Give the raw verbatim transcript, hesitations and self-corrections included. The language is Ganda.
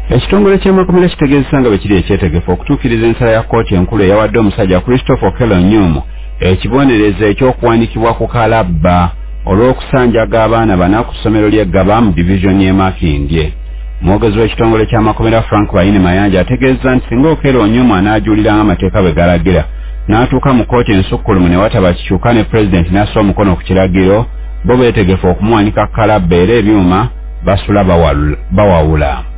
Ekitongole ky'amakomera kitegeezesa nga bwe kiri ekyetegefu okutuukiriza ensala ya kkooti enkulu eyawadde omusajja Christopher Okello Nyumu ekibonerezo ekyokuwanikibwa ku kalabba olw'okusanjaga abaana bana ku ssomero ly'e Gaba mu divisioni y'e Makindye. Omwogezi w'ekitongole ky'amakomera Frank Bayini Mayanja ategeezza nti singa Okello Nyumu anaajuliranga amateeka bwe galagira n'atuuka mu kkooti ensukkulumu ne wataba kikyuka ne pulezidenti n'assa omukono ku kiragiro bo beetegefu okumuwanika kalabba era ebyuma basula bawawula.